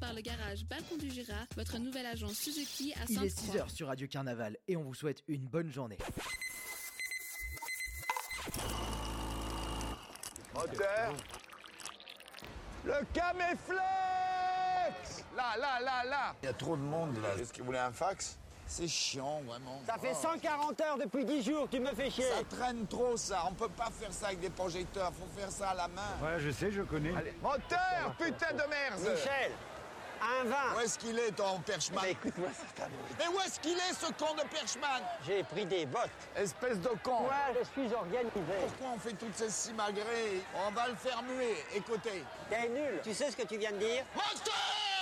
par le garage Balcon du Jura, votre nouvelle agence Suzuki à Il est Sainte-Croix. 6h sur Radio Carnaval et on vous souhaite une bonne journée. Moteur. Le Caméflex. Là. Il y a trop de monde là. Est-ce qu'il voulait un fax? C'est chiant, vraiment. Ça fait 140 heures depuis 10 jours, tu me fais chier. Ça traîne trop, ça. On peut pas faire ça avec des projecteurs. Faut faire ça à la main. Ouais, je sais, je connais. Allez. Moteur, putain de merde. Michel, un vin. Où est-ce qu'il est, ton Perchman? Écoute-moi, c'est ta boule. Mais où est-ce qu'il est, ce con de Perchman? J'ai pris des bottes. Espèce de con. Moi, je suis organisé. Pourquoi on fait toutes ces simagrées? On va le faire muer. Écoutez. T'es nul. Tu sais ce que tu viens de dire? Moteur!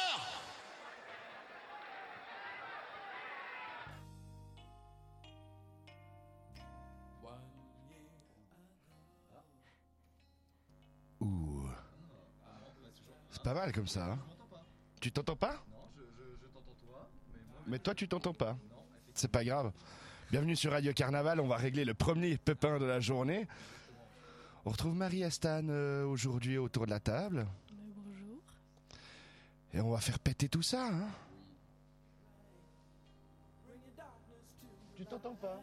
Ouh. C'est pas mal comme ça. Hein. Tu t'entends pas? Non, je t'entends toi, mais toi tu t'entends pas. C'est pas grave. Bienvenue sur Radio Carnaval, on va régler le premier pépin de la journée. On retrouve Marie Astan aujourd'hui autour de la table. Bonjour. Et on va faire péter tout ça. Hein. Tu t'entends pas?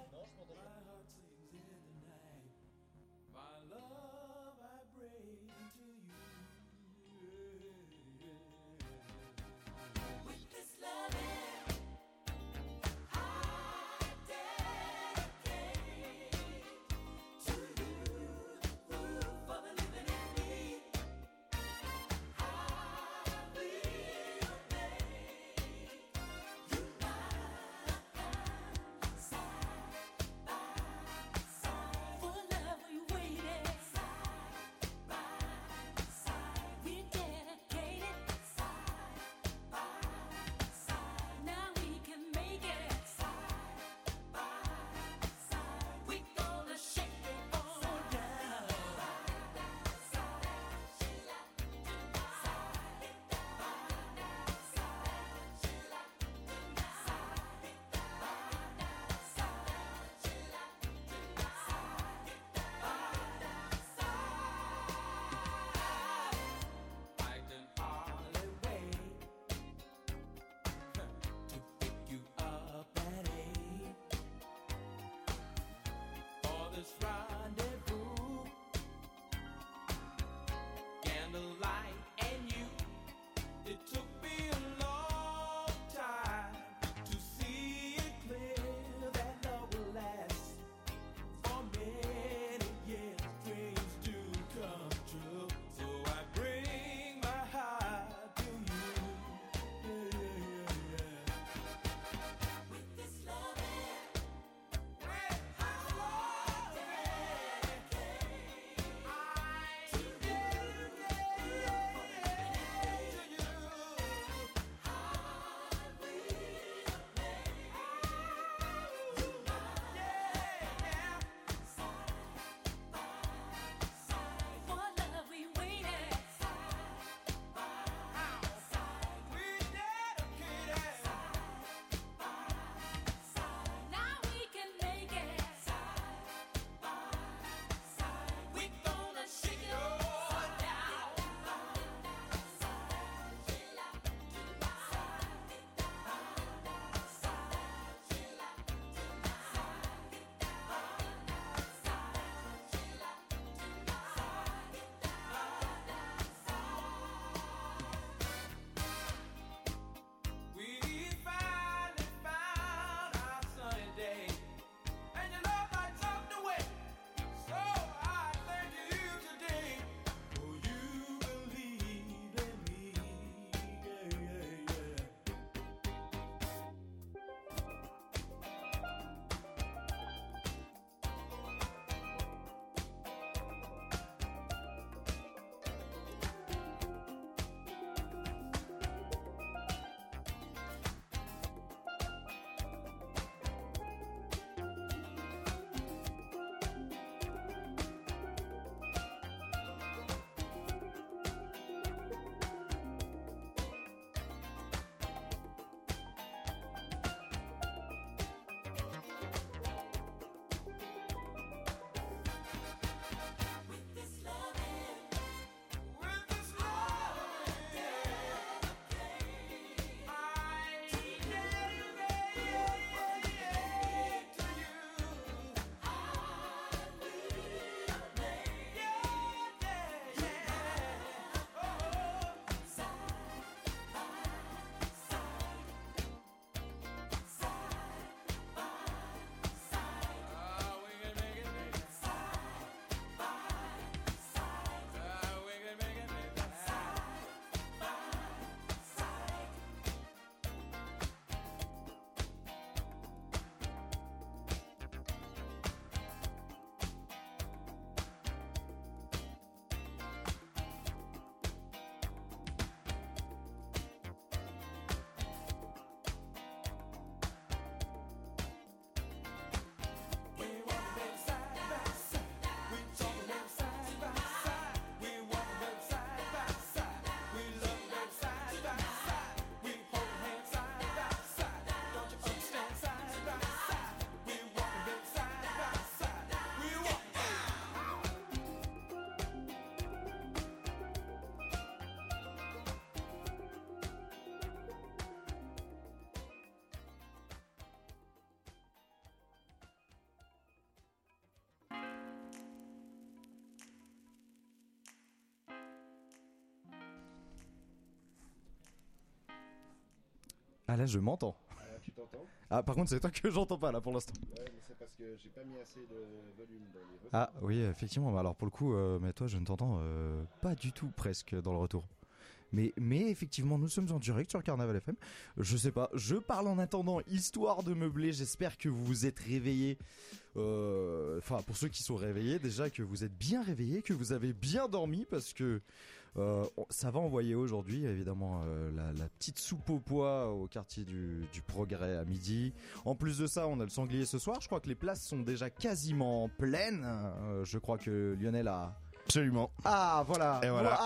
Ah là je m'entends. Tu t'entends? Ah par contre c'est toi que j'entends pas là pour l'instant. Ouais, mais c'est parce que j'ai pas mis assez de volume dans les retours. Ah oui effectivement, bah, alors pour le coup, mais toi je ne t'entends pas du tout presque dans le retour. Mais effectivement nous sommes en direct sur Carnaval FM. Je sais pas, je parle en attendant histoire de meubler, j'espère que vous vous êtes réveillés. Enfin pour ceux qui sont réveillés déjà, que vous êtes bien réveillés, que vous avez bien dormi parce que ça va envoyer aujourd'hui évidemment la petite soupe au pois au quartier du Progrès à midi. En plus de ça on a le sanglier ce soir, je crois que les places sont déjà quasiment pleines. Je crois que Lionel a... Absolument. Ah voilà. Et voilà.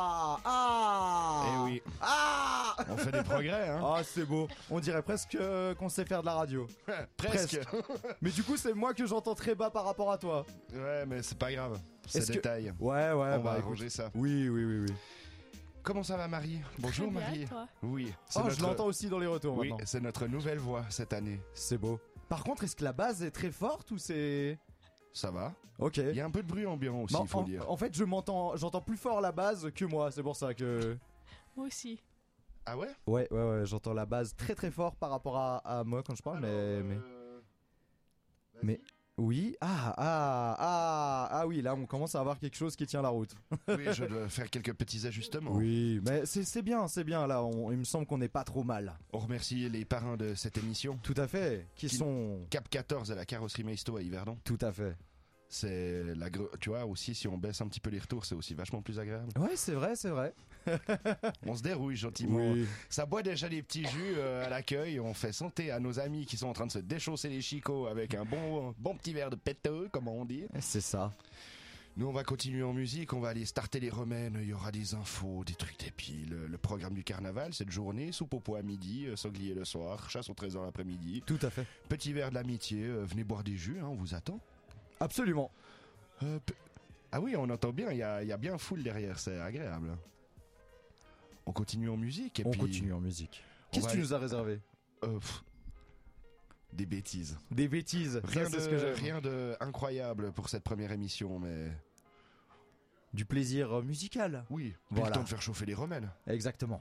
Ah Et oui. Ah On fait des progrès, hein. Ah c'est beau. On dirait presque qu'on sait faire de la radio. Presque. Mais du coup c'est moi que j'entends très bas par rapport à toi. Ouais, mais c'est pas grave. C'est Est-ce que- détail. Ouais On bah va écoute. arranger ça. Oui. Comment ça va, Marie? Bonjour, Très bien, Marie. toi. Oui. Oh je l'entends aussi dans les retours Oui, maintenant. c'est notre nouvelle voix cette année. C'est beau. Par contre est-ce que la base est très forte ou c'est... Ça va. Ok. Il y a un peu de bruit ambiant aussi, Non, il faut dire. en fait j'entends plus fort la base que moi, c'est pour ça que... Moi aussi. Ah ouais? Ouais, j'entends la base très très fort par rapport à moi quand je parle, mais... Oui, oui, là on commence à avoir quelque chose qui tient la route. Oui, je dois faire quelques petits ajustements. Oui, mais c'est bien là, il me semble qu'on n'est pas trop mal. On remercie les parrains de cette émission. Tout à fait, qui sont... Cap 14 à la carrosserie Maisto à Yverdon. Tout à fait. C'est tu vois aussi, si on baisse un petit peu les retours, c'est aussi vachement plus agréable. Ouais, c'est vrai. On se dérouille gentiment. Oui. Ça boit déjà des petits jus à l'accueil. On fait santé à nos amis qui sont en train de se déchausser les chicots avec un bon petit verre de péteux, comme on dit. C'est ça. Nous, on va continuer en musique. On va aller starter les romaines. Il y aura des infos, des trucs, des piles. Le programme du carnaval cette journée: soupe au pois à midi, sanglier le soir, chasse au trésor l'après-midi. Tout à fait. Petit verre de l'amitié. Venez boire des jus, hein, on vous attend. Absolument. Ah oui, on entend bien, il y a bien foule derrière, c'est agréable. On continue en musique et On puis... continue en musique. Qu'est-ce que va tu nous as réservé? Des bêtises. Des bêtises. Rien Ça, c'est ce que j'aime. rien de incroyable pour cette première émission, mais... Du plaisir musical. Oui, Voilà. le temps de faire chauffer les romaines. Exactement.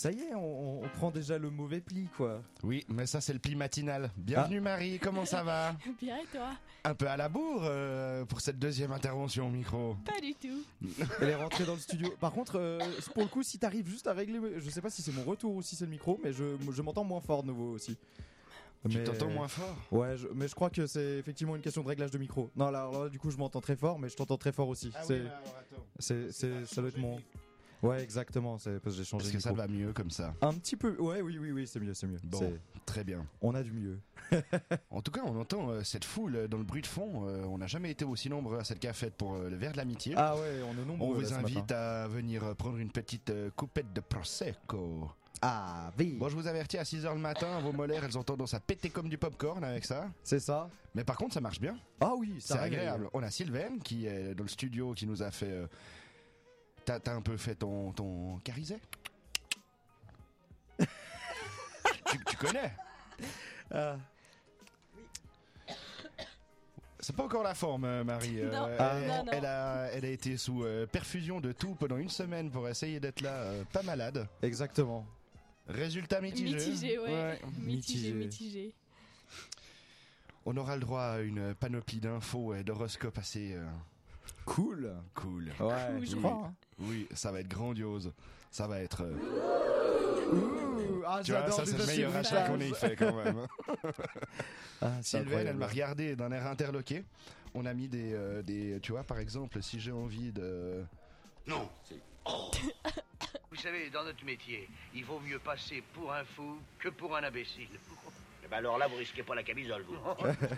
Ça y est, on prend déjà le mauvais pli, quoi. Oui, mais ça c'est le pli matinal. Bienvenue Marie, comment ça va? Bien et toi? Un peu à la bourre pour cette deuxième intervention au micro. Pas du tout. Elle est rentrée dans le studio. Par contre, pour le coup, si t'arrives juste à régler... Je sais pas si c'est mon retour ou si c'est le micro, mais je m'entends moins fort de nouveau aussi. Tu t'entends moins fort? Ouais, mais je crois que c'est effectivement une question de réglage de micro. Non, là, du coup, je m'entends très fort, mais je t'entends très fort aussi. Ah c'est, oui, alors attends. ça doit être mon... Ouais, exactement, c'est parce que j'ai changé Est-ce de que ça micro. va mieux comme ça? Un petit peu, ouais, oui, c'est mieux. Bon, très bien. On a du mieux. En tout cas, on entend cette foule dans le bruit de fond. On n'a jamais été aussi nombreux à cette cafette pour le verre de l'amitié. Ah ouais, on est nombreux. On là, vous ce invite matin. à venir prendre une petite coupette de Prosecco. Ah, oui. Bon, je vous avertis, à 6h le matin, vos molaires, elles ont tendance à péter comme du popcorn avec ça. C'est ça. Mais par contre, ça marche bien. Ah oui, ça C'est régale. agréable. On a Sylvain qui est dans le studio, qui nous a fait... T'as un peu fait ton carizet? tu connais? C'est pas encore la forme, Marie. Non. Non. Elle a été sous perfusion de tout pendant une semaine pour essayer d'être là, pas malade. Exactement. Résultat mitigé. Mitigé, ouais. Mitigé. Mitigé. On aura le droit à une panoplie d'infos et d'horoscopes assez Cool. cool. Ouais, je crois. Hein. Oui, ça va être grandiose. Ça va être... Ouh, ah, Tu vois, j'adore ça c'est le déjà ces meilleur achat qu'on bruitages. ait fait quand même. Ah, c'est Sylvain, elle incroyable. m'a regardé d'un air interloqué. On a mis des... Tu vois, par exemple, si j'ai envie de... Non. Oh. Vous savez, dans notre métier, il vaut mieux passer pour un fou que pour un imbécile. Eh ben alors là, vous risquez pas la camisole, vous.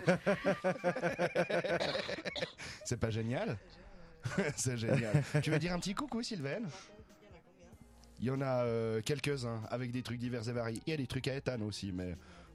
C'est pas génial? C'est génial. Tu veux dire un petit coucou, Sylvain? Il y en a quelques-uns avec des trucs divers et variés. Il y a des trucs à Ethan aussi, mais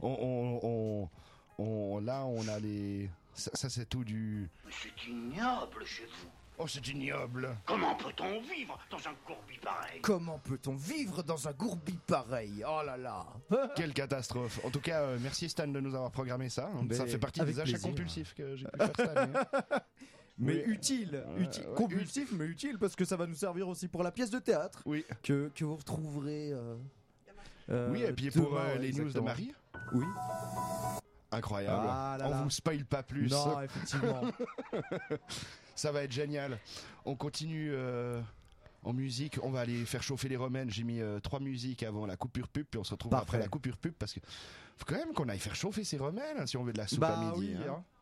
là on a les... Ça c'est tout du... C'est ignoble chez vous. Oh, c'est ignoble. Comment peut-on vivre dans un courbi pareil? Comment peut-on vivre dans un gourbi pareil? Oh là là. Quelle catastrophe. En tout cas, merci Stan de nous avoir programmé ça. Mais Ça fait partie avec des achats plaisir. compulsifs que j'ai pu faire cette année. Mais Oui. utile, Ouais, compulsif, mais utile parce que ça va nous servir aussi pour la pièce de théâtre Oui. que vous retrouverez. Oui, et puis demain, pour ouais, les news de exactement. Marie. Oui. Incroyable. Ah là On là. vous spoil pas plus. Non, effectivement. Ça va être génial. On continue en musique. On va aller faire chauffer les romaines. J'ai mis 3 musiques avant la coupure pub. Puis on se retrouve Parfait. après la coupure pub. Parce que faut quand même qu'on aille faire chauffer ces romaines hein, si on veut de la soupe à Bah midi. oui. hein. Hein.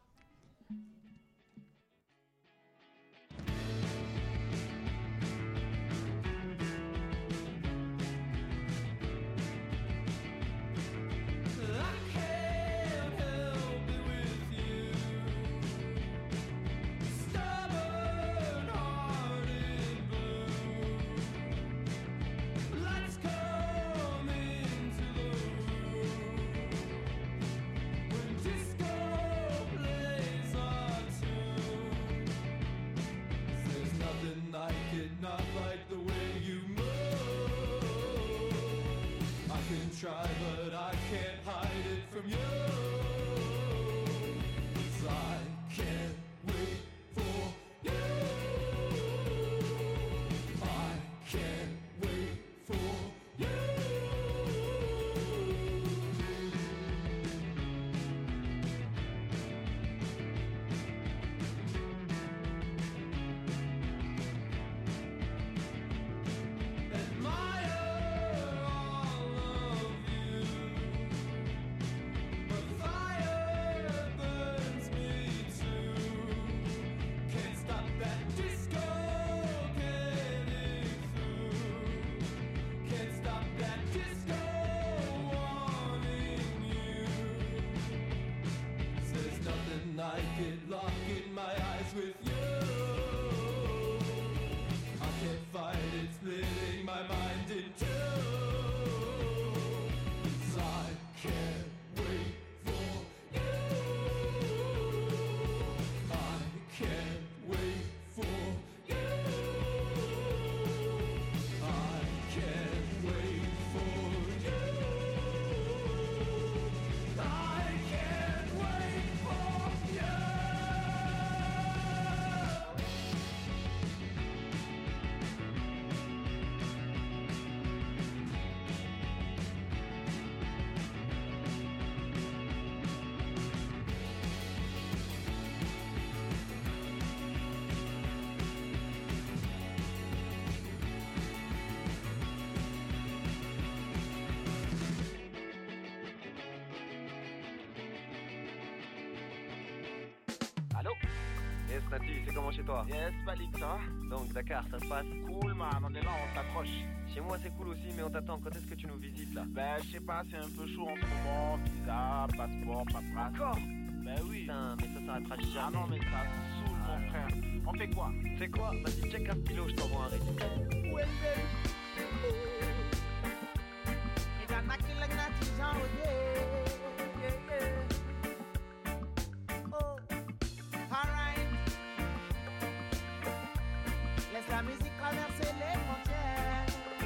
Allô? Yes, Nati, c'est comment chez toi? Yes, Malik, ça va? Donc, Dakar, ça se passe? Cool, man, on est là, on s'accroche. Chez moi, c'est cool aussi, mais on t'attend. Quand est-ce que tu nous visites, là? Ben, je sais pas, c'est un peu chaud en ce moment. Visa, passeport, paperasse. Encore? Ben oui. Putain, mais ça s'arrêtera jamais. Ah non, mais ça saoule, mon frère. On fait quoi? Fais quoi? Vas-y, check un stylo, je t'envoie un rythme. Ouais, Laisse la musique traverser les frontières.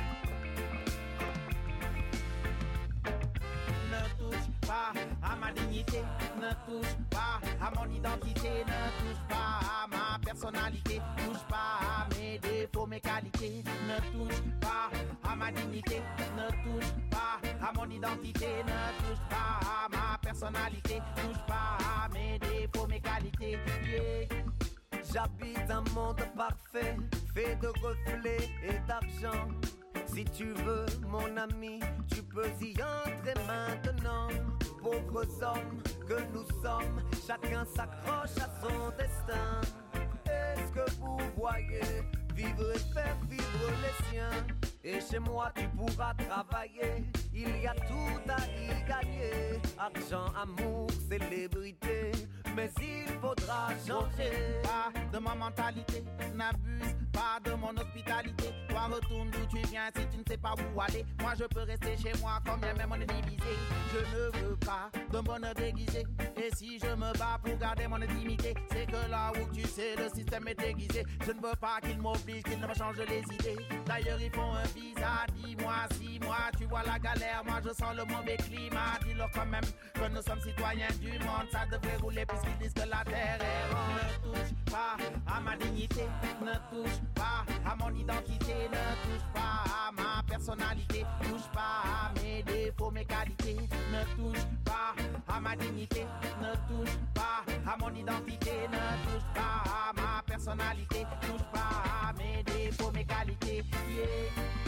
Ne touche pas à ma dignité, ne touche pas à mon identité, ne touche pas à ma personnalité, touche pas à mes défauts, mes qualités, ne touche pas à ma dignité, ne touche pas à mon identité, ne touche pas à ma personnalité, touche pas à mes défauts, mes qualités. Yeah. J'habite un monde parfait, fait de reflets et d'argent. Si tu veux, mon ami, tu peux y entrer maintenant. Pauvres hommes que nous sommes, chacun s'accroche à son destin. Est-ce que vous voyez vivre et faire vivre les siens? Et chez moi tu pourras travailler, il y a tout à y gagner. Argent, amour, célébrité, mais il faudra changer. Pas de ma mentalité, n'abuse pas de mon hospitalité. Toi retourne d'où tu viens si tu ne sais pas où aller. Moi je peux rester chez moi quand bien même on est divisé. Je ne veux pas de bonheur déguisé. Et si je me bats pour garder mon intimité, c'est que là où tu sais le système est déguisé. Je ne veux pas qu'il m'oblige, qu'il ne me change les idées. D'ailleurs ils font un visa, dis-moi si moi tu vois la galère. Moi je sens le mauvais climat. Dis-leur quand même que nous sommes citoyens du monde. Ça devrait rouler puisqu'ils disent que la terre est ronde. Ne touche pas à ma dignité, ne touche pas à mon identité, ne touche pas à ma personnalité, touche pas à mes défauts, mes qualités, ne touche pas à ma dignité, ne touche pas à mon identité, ne touche pas à ma personnalité, touche pas à mes défauts, mes qualités. Yeah.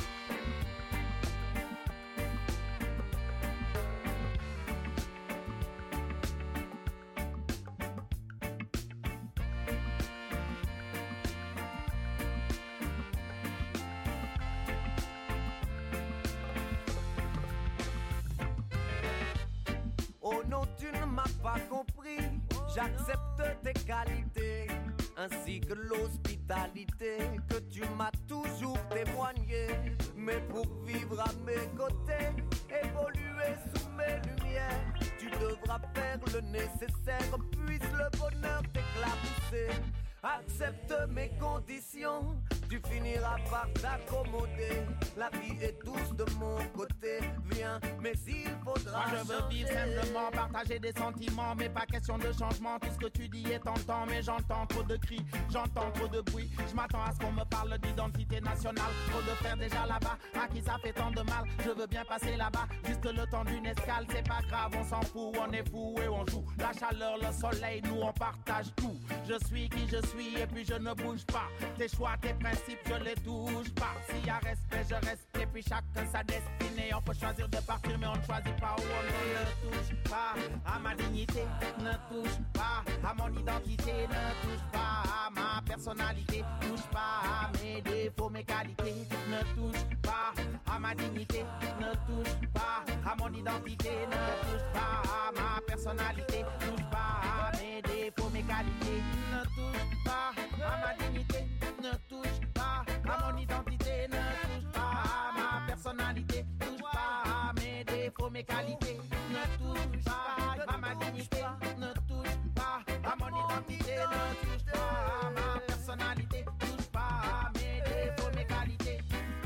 Oh non, tu ne m'as pas compris. J'accepte tes qualités, ainsi que l'hospitalité que tu m'as toujours témoigné. Mais pour vivre à mes côtés, évoluer sous mes lumières, tu devras faire le nécessaire, puisse le bonheur t'éclabousser. Accepte mes conditions, tu finiras par t'accommoder. La vie est douce de mon côté, viens, mais il faudra Moi je veux vivre simplement, partager des sentiments, mais pas question de changement. Tout ce que tu dis est tentant, mais j'entends trop de cris, j'entends trop de bruit. Je m'attends à ce qu'on me parle d'identité nationale. Trop de faire déjà là-bas, à qui ça fait tant de mal. Je veux bien passer là-bas, juste le temps d'une escale. C'est pas grave, on s'en fout, on est fou et on joue. La chaleur, le soleil, nous on partage tout. Je suis qui je suis et puis je ne bouge pas. Tes choix, tes principes, je les touche pas. S'il y a respect, je reste et puis chacun sa destinée. On peut choisir de partir mais on ne choisit pas où on est. Ne touche pas à ma dignité, ne touche pas à mon identité, ne touche pas à ma personnalité, touche pas à mes défauts, mes qualités, ne touche pas à ma dignité, ne touche pas à mon identité, ne touche pas à ma personnalité, touche pas à mes défauts, mes qualités, ne touche pas à ma dignité, ne touche pas à mon identité, ne touche pas à ma personnalité, touche pas à mes défauts, mes qualités, ne touche pas à ma dignité, ne touche pas à mon identité, ne touche pas à ma personnalité, touche pas à mes défauts, mes qualités,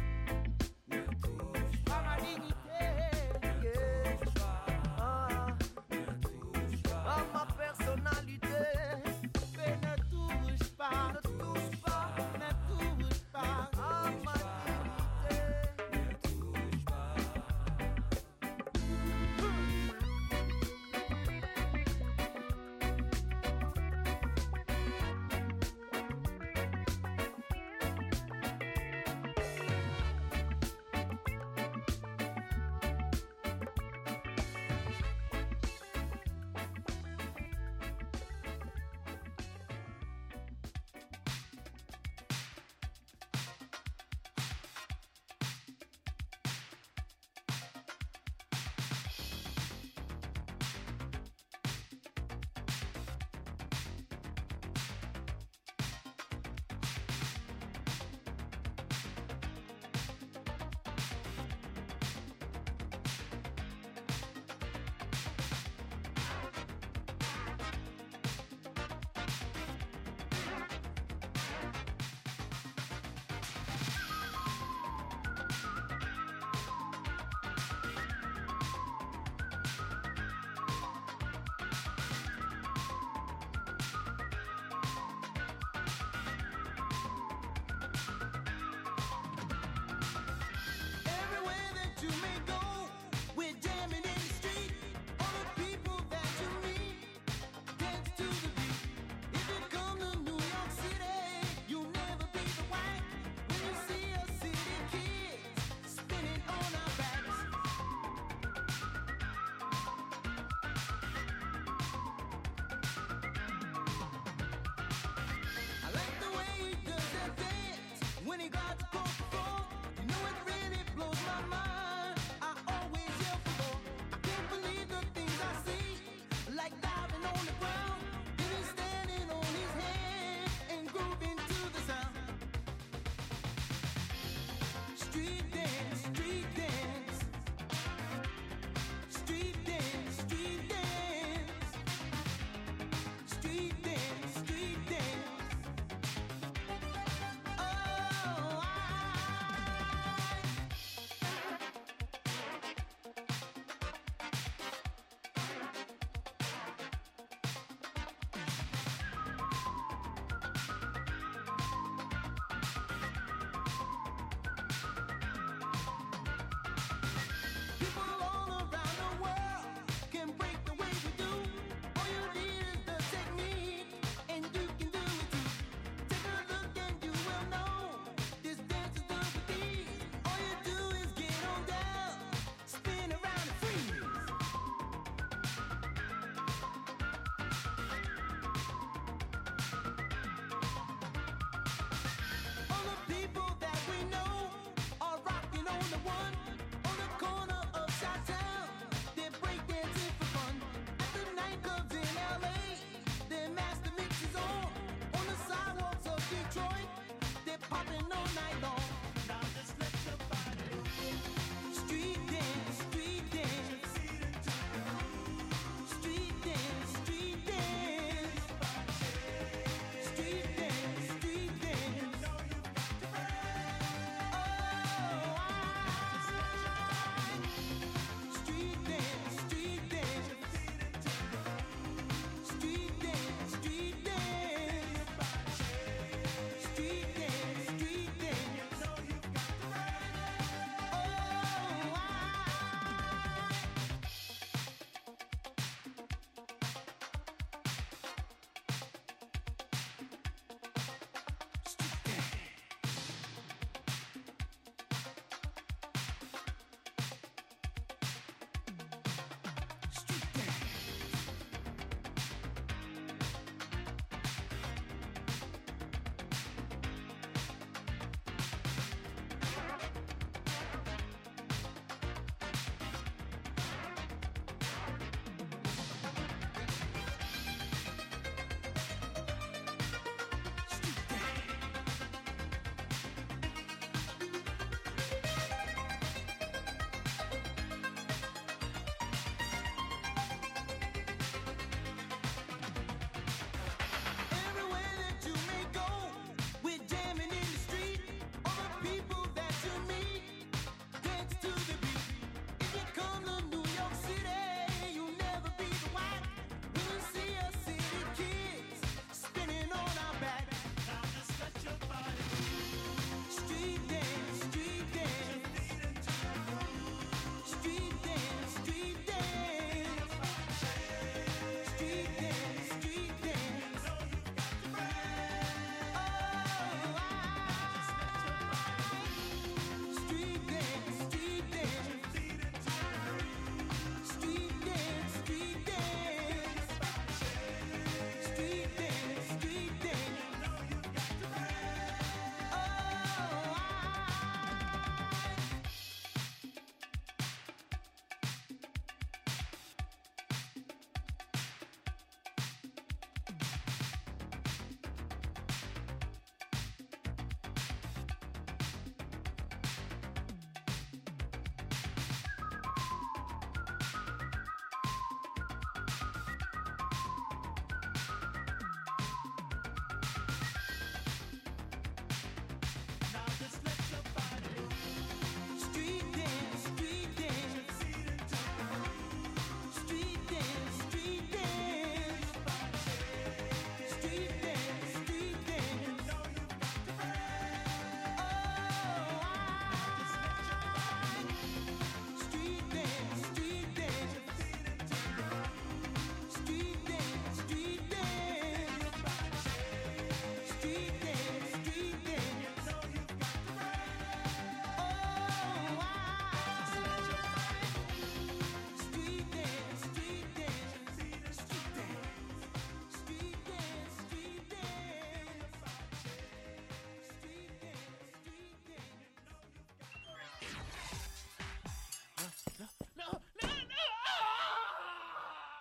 ne touche pas à ma dignité. à ma personnalité. Mais ne touche pas, ne touche pas, ne touche pas à ma dignité.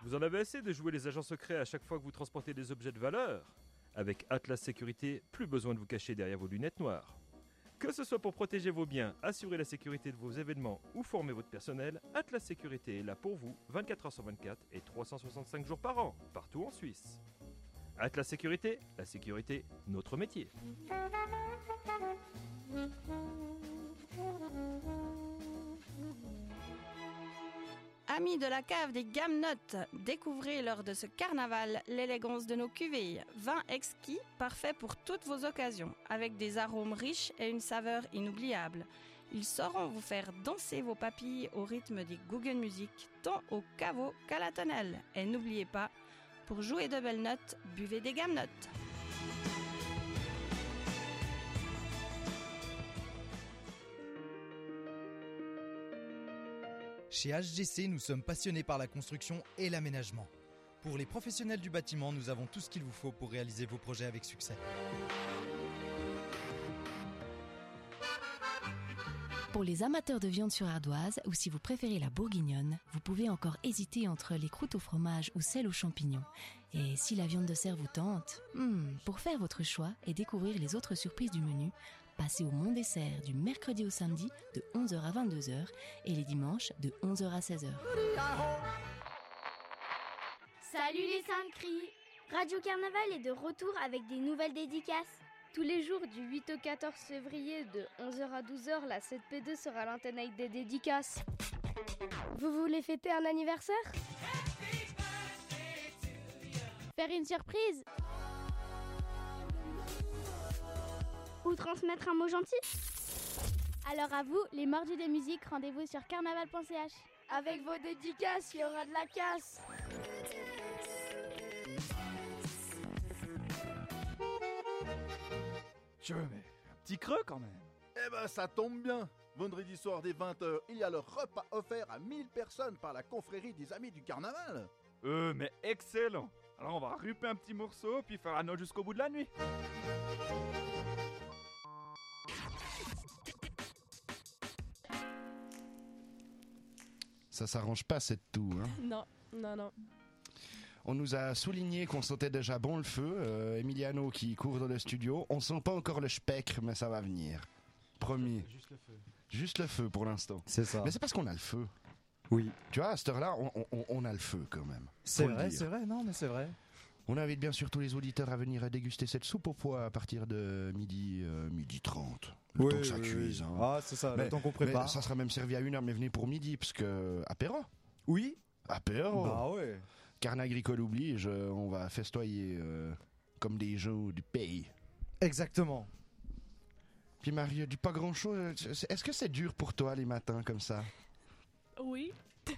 Vous en avez assez de jouer les agents secrets à chaque fois que vous transportez des objets de valeur. Avec Atlas Sécurité, plus besoin de vous cacher derrière vos lunettes noires. Que ce soit pour protéger vos biens, assurer la sécurité de vos événements ou former votre personnel, Atlas Sécurité est là pour vous 24h sur 24 et 365 jours par an, partout en Suisse. Atlas Sécurité, la sécurité, notre métier. Amis de la cave des Gamnottes, découvrez lors de ce carnaval l'élégance de nos cuvées. Vin exquis, parfait pour toutes vos occasions, avec des arômes riches et une saveur inoubliable. Ils sauront vous faire danser vos papilles au rythme des Guggenmusik, tant au caveau qu'à la tonnelle. Et n'oubliez pas, pour jouer de belles notes, buvez des Gamnottes. Chez HGC, nous sommes passionnés par la construction et l'aménagement. Pour les professionnels du bâtiment, nous avons tout ce qu'il vous faut pour réaliser vos projets avec succès. Pour les amateurs de viande sur ardoise, ou si vous préférez la bourguignonne, vous pouvez encore hésiter entre les croûtes au fromage ou celles aux champignons. Et si la viande de cerf vous tente, pour faire votre choix et découvrir les autres surprises du menu, passez au Mont Dessert du mercredi au samedi de 11h à 22h et les dimanches de 11h à 16h. Salut les Saintes-Cris! Radio Carnaval est de retour avec des nouvelles dédicaces. Tous les jours du 8 au 14 février de 11h à 12h, la 7P2 sera à l'antenne avec des dédicaces. Vous voulez fêter un anniversaire? Faire une surprise? Ou transmettre un mot gentil? Alors à vous, les mordus de musique, rendez-vous sur carnaval.ch. Avec vos dédicaces, il y aura de la casse. Mais un petit creux quand même. Eh ben ça tombe bien. Vendredi soir dès 20h, il y a le repas offert à 1000 personnes par la confrérie des Amis du Carnaval. Mais excellent. Alors on va ruper un petit morceau puis faire la note jusqu'au bout de la nuit. Ça s'arrange pas cette toux, hein. Non, non, non. On nous a souligné qu'on sentait déjà bon le feu. Emiliano qui court dans le studio. On sent pas encore le spectre, mais ça va venir. Promis. Juste le feu. Juste le feu pour l'instant. C'est ça. Mais c'est parce qu'on a le feu. Oui. Tu vois, à cette heure-là, on a le feu quand même. C'est vrai, non, mais c'est vrai. On invite bien sûr tous les auditeurs à venir déguster cette soupe au pois à partir de midi 30. Le temps que ça cuise. Hein. Ah, c'est ça, le temps qu'on prépare. Mais ça sera même servi à 1h, mais venez pour midi, parce que apéro. Oui. Apéro. Bah ouais. Carnet agricole oblige, on va festoyer comme des gens du pays. Exactement. Puis Marie, dis pas grand-chose. Est-ce que c'est dur pour toi les matins comme ça? Oui.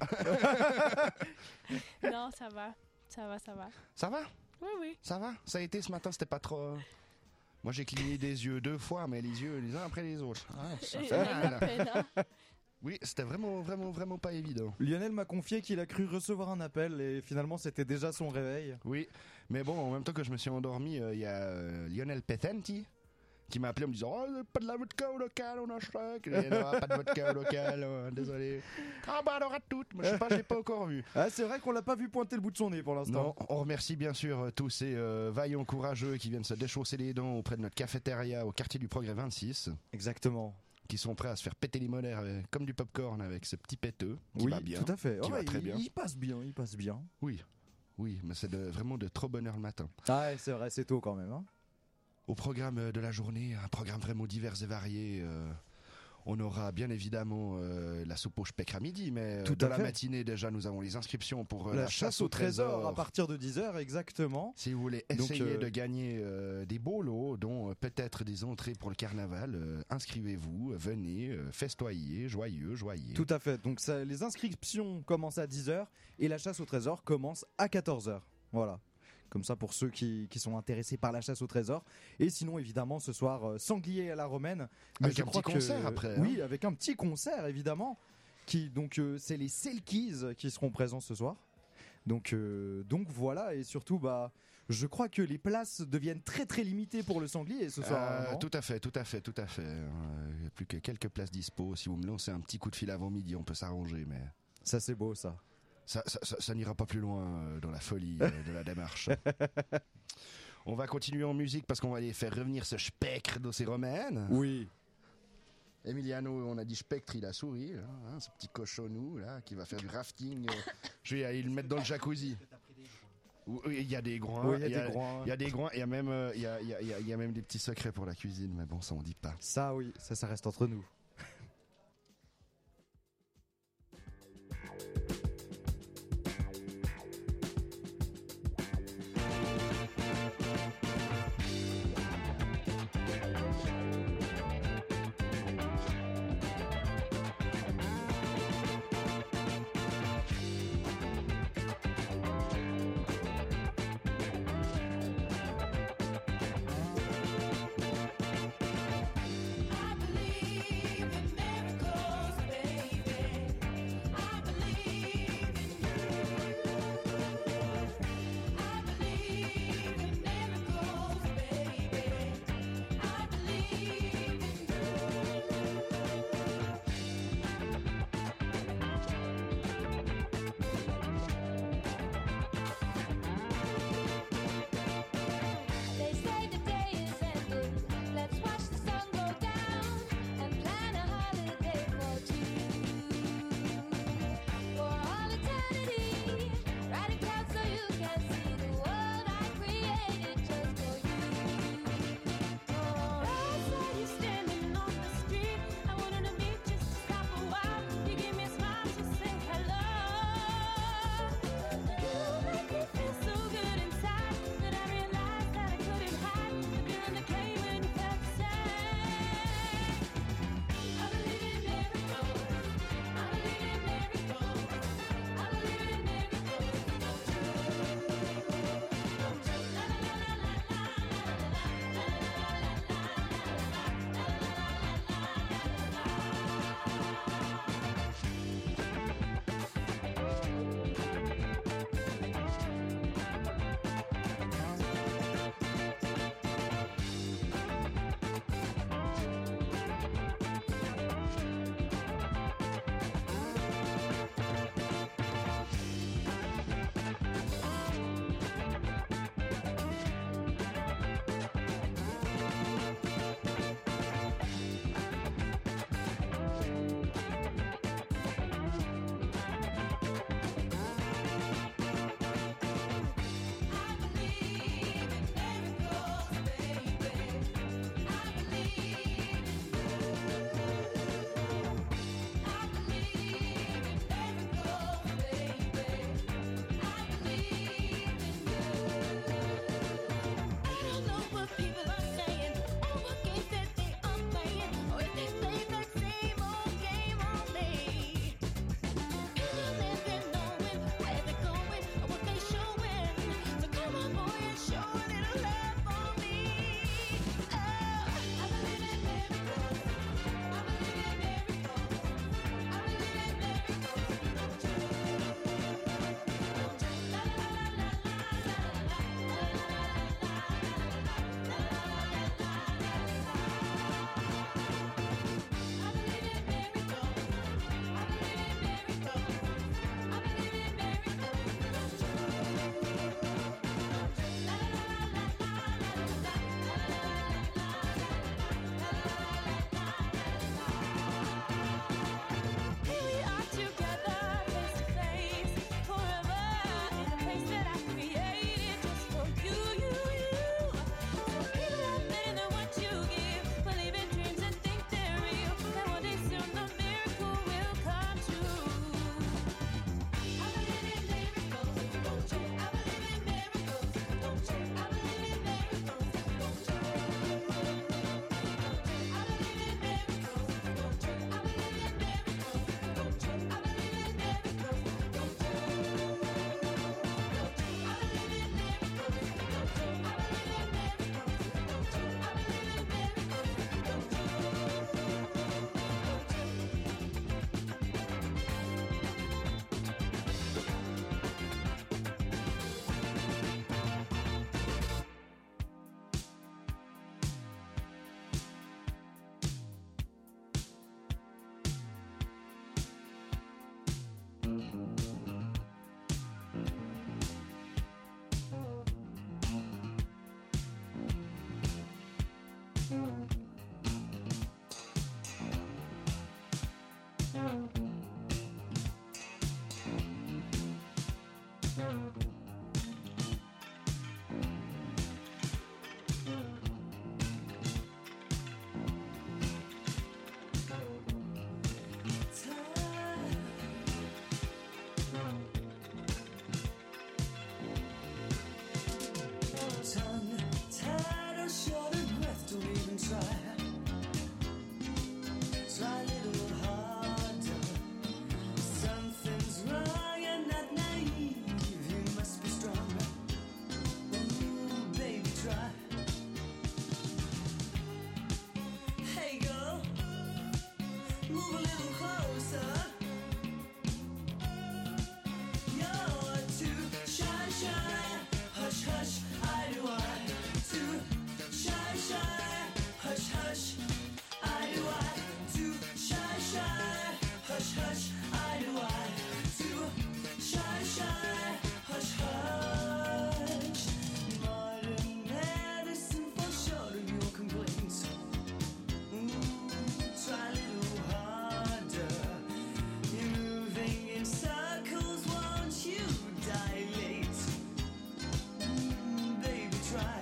Non, ça va. Ça va. Ça va? Oui. Ça va? Ça a été ce matin, c'était pas trop... Moi j'ai cligné des yeux 2 fois, mais les yeux les uns après les autres. Ah, ça fait mal. Oui, c'était vraiment pas évident. Lionel m'a confié qu'il a cru recevoir un appel et finalement c'était déjà son réveil. Oui, mais bon, en même temps que je me suis endormi, il y a Lionel Petenti qui m'a appelé en me disant « Oh, pas de la vodka au local, on a choc. » Non, pas de vodka au local, désolé. Ah bah alors à toutes, moi je sais pas, je l'ai pas encore vu. Ah, c'est vrai qu'on l'a pas vu pointer le bout de son nez pour l'instant. Non, on remercie bien sûr tous ces vaillants courageux qui viennent se déchausser les dents auprès de notre cafétéria au quartier du Progrès 26. Exactement. Qui sont prêts à se faire péter les molaires comme du popcorn avec ce petit péteux qui va bien. Tout à fait. Qui va très bien. Il passe bien. Oui, mais c'est vraiment de trop bonne heure le matin. Ah ouais, c'est vrai, c'est tôt quand même. Hein. Au programme de la journée, un programme vraiment divers et varié. On aura bien évidemment la soupe au speck à midi, mais dans la matinée déjà nous avons les inscriptions pour la chasse au trésor à partir de 10h exactement. Si vous voulez essayer de gagner des beaux lots, dont peut-être des entrées pour le carnaval, inscrivez-vous, venez, festoyez, joyeux. Tout à fait, donc les inscriptions commencent à 10h et la chasse au trésor commence à 14h. Voilà. Comme ça pour ceux qui sont intéressés par la chasse au trésor. Et sinon évidemment ce soir sanglier à la romaine. Avec un petit concert après. Oui, avec un petit concert évidemment. Donc c'est les Selkies qui seront présents ce soir. Donc voilà, et surtout je crois que les places deviennent très très limitées pour le sanglier ce soir. Tout à fait. Il n'y a plus que quelques places dispo. Si vous me lancez un petit coup de fil avant midi, on peut s'arranger. Mais ça c'est beau ça. Ça n'ira pas plus loin dans la folie de la démarche. On va continuer en musique parce qu'on va aller faire revenir ce spectre de ces romaines. Oui. Emiliano, on a dit spectre, il a souri, là, hein, ce petit cochonou là, qui va faire du rafting. Je vais aller le mettre dans le jacuzzi. Il y a des groins, Oui, il y a des groins, il y a même des petits secrets pour la cuisine, mais bon, ça on dit pas. Ça oui, ça reste entre nous. Tongue tied or short of breath, don't even try. Try a little harder. Something's wrong, you're not naive. You must be strong. Ooh, baby, try. Hey girl, move a little closer. You're too shy, shy. Hush, hush, eye to eye. Too shy, shy. Hush, hush, eye to eye. Too shy, shy. Hush, hush, eye to eye. Too shy, shy. Hush, hush. Modern medicine for sure of your complaints. Try a little harder. You're moving in circles, won't you dilate? Baby, try.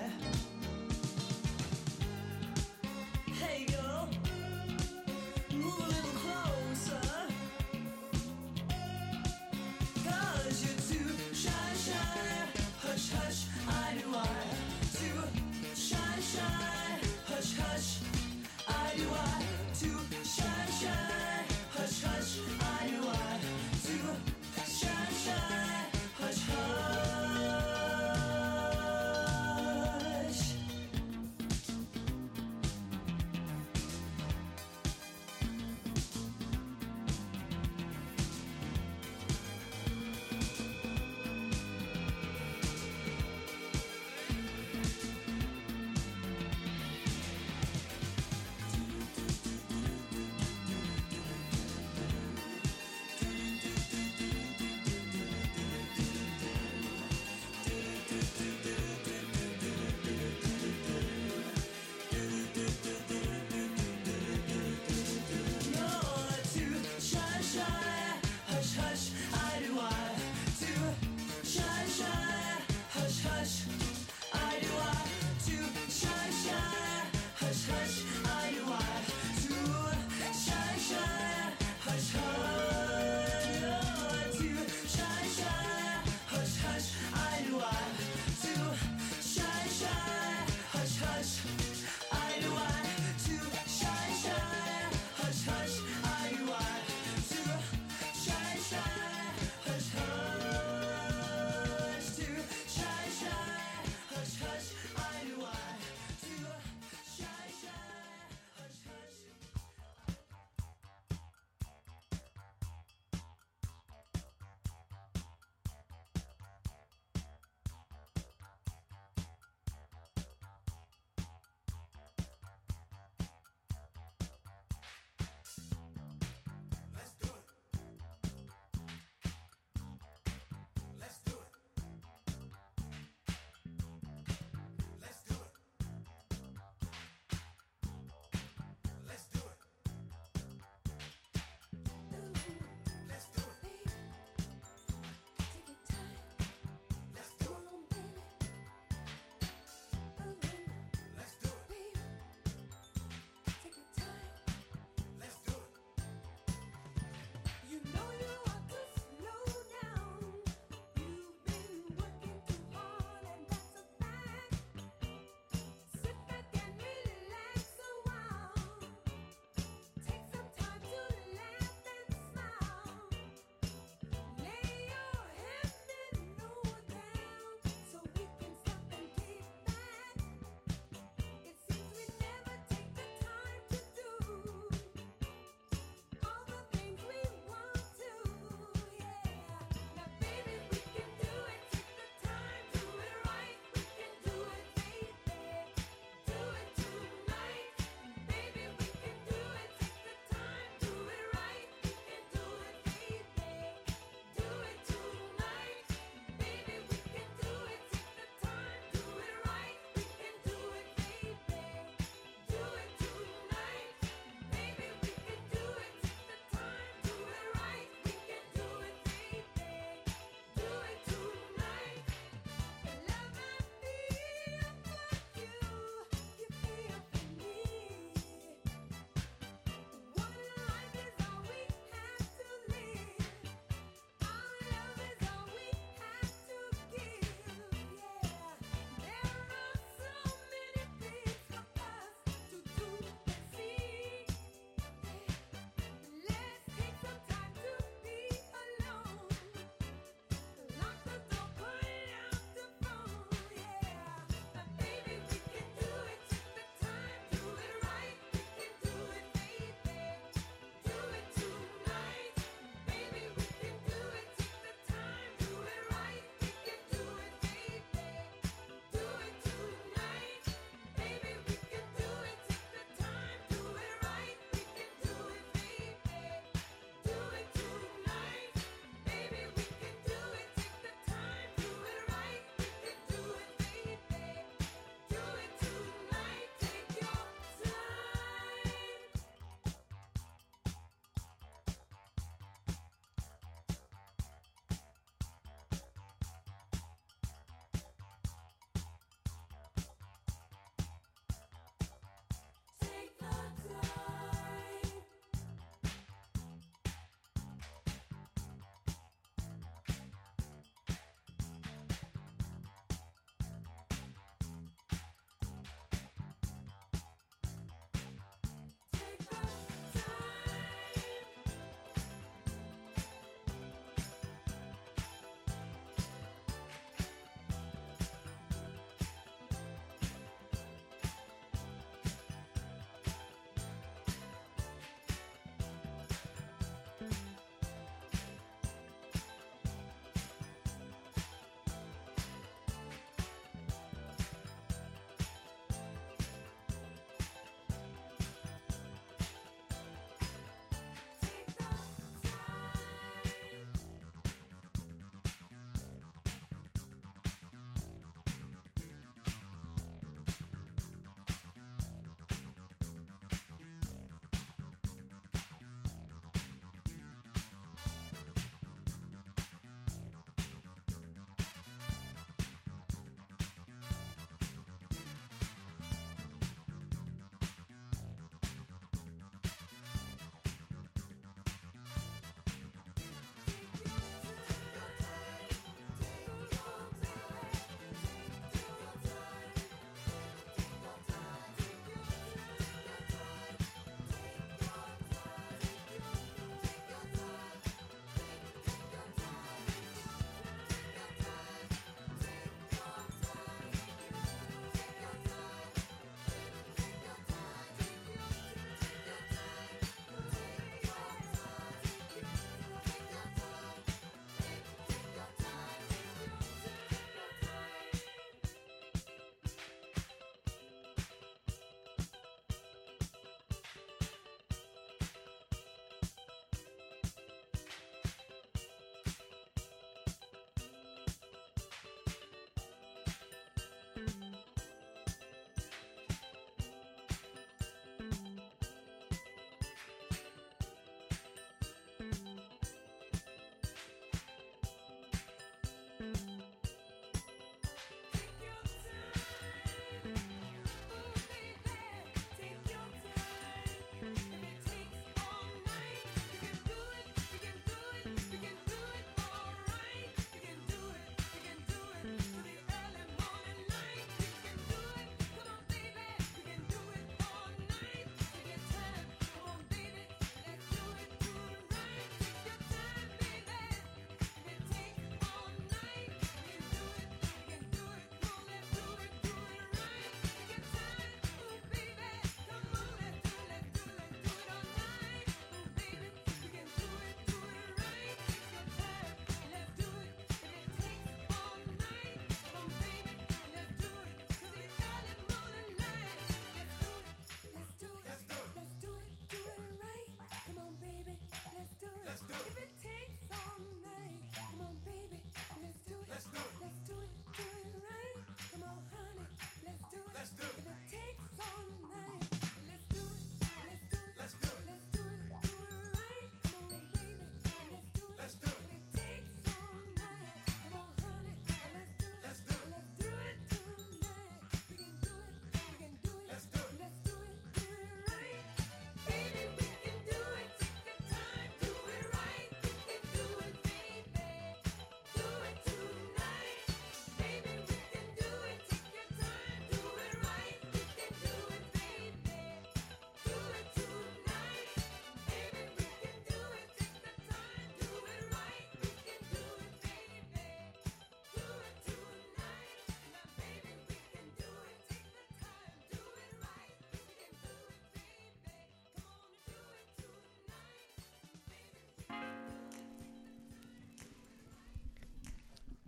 Hey girl, move a little closer. 'Cause you're too shy, shy. Hush, hush, eye to eye. Too shy, shy. Hush, hush, eye to eye. Too shy, shy. Hush, hush, eye to eye. Too shy, shy. Hush, hush.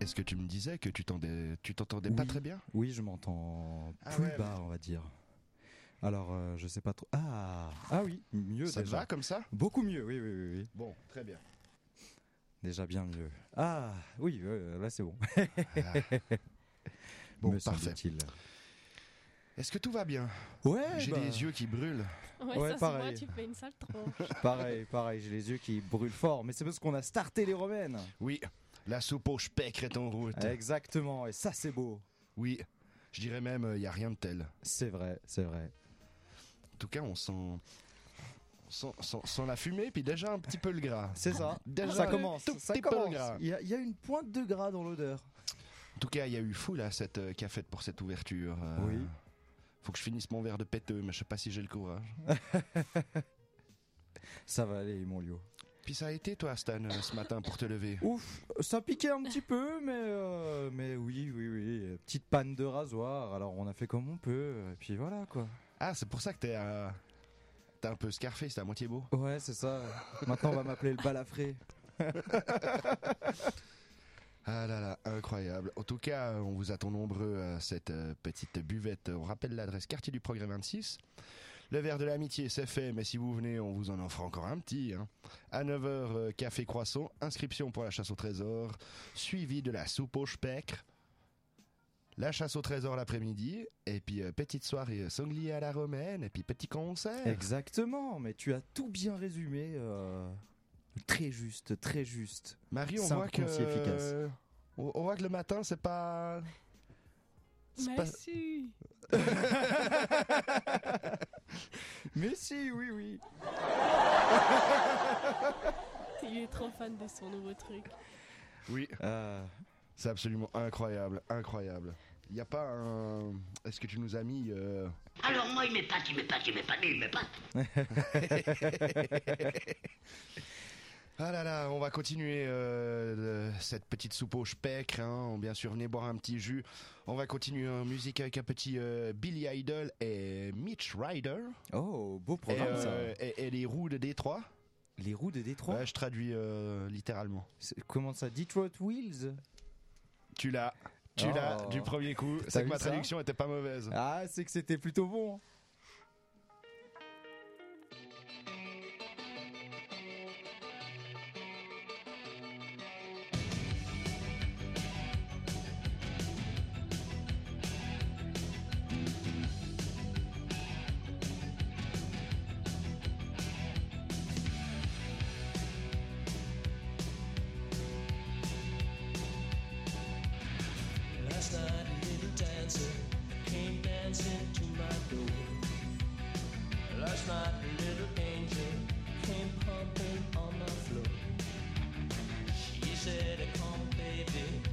Est-ce que tu me disais que tu t'entendais pas très bien? Oui, je m'entends Ah plus ouais, bas, on va dire. Alors, je sais pas trop. Ah oui, mieux Ça te déjà. va comme ça? Beaucoup mieux, oui. Bon, très bien. Déjà bien mieux. Ah oui, là c'est bon. Bon, Me parfait. semble-t-il. Est-ce que tout va bien? Ouais, J'ai bah, les yeux qui brûlent. Ouais, ça se pareil. voit, tu fais une sale tronche. pareil, j'ai les yeux qui brûlent fort, mais c'est parce qu'on a starté les romaines. Oui, la soupe au speck est en route. Exactement, et ça c'est beau. Oui, je dirais même, il n'y a rien de tel. C'est vrai. En tout cas, on sent la fumée, puis déjà un petit peu le gras. C'est ça. Déjà Ça un commence. tout Ça petit peu le commence. gras. Il y a une pointe de gras dans l'odeur. En tout cas, il y a eu fou là, cette cafette pour cette ouverture. Oui. Faut que je finisse mon verre de péteux, mais je sais pas si j'ai le courage. Ça va aller, mon liot. Puis ça a été, toi, Stan, ce matin pour te lever? Ouf, ça piquait un petit peu, mais oui. Petite panne de rasoir, alors on a fait comme on peut, et puis voilà quoi. Ah, c'est pour ça que t'es un peu Scarface, t'es à moitié beau. Ouais, c'est ça. Maintenant on va m'appeler le balafré. Ah là là, incroyable. En tout cas, on vous attend nombreux à cette petite buvette. On rappelle l'adresse quartier du Progrès 26. Le verre de l'amitié, c'est fait, mais si vous venez, on vous en offre encore un petit. Hein. À 9h, café croissant, inscription pour la chasse au trésor, suivi de la soupe au speck, la chasse au trésor l'après-midi, et puis petite soirée sanglier à la romaine, et puis petit concert. Exactement, mais tu as tout bien résumé. Très juste. Marie, on simple, voit que concis, efficace. on voit que le matin, c'est pas... Mais si. Mais si, oui. Il est trop fan de son nouveau truc. Oui. C'est absolument incroyable. Il n'y a pas un... Est-ce que tu nous as mis... Alors moi, il m'épate. Ah là là, on va continuer cette petite soupe au speck. Hein. Bien sûr, venez boire un petit jus. On va continuer en musique avec un petit Billy Idol et Mitch Ryder. Oh, beau programme ça. Et les roues de Détroit. Les roues de Détroit? Ouais, je traduis littéralement. Comment ça? Detroit Wheels? Tu l'as du premier coup. C'est que ma traduction était pas mauvaise. Ah, c'est que c'était plutôt bon. Last night a little dancer came dancing to my door. Last night a little angel came pumping on my floor. She said, come baby,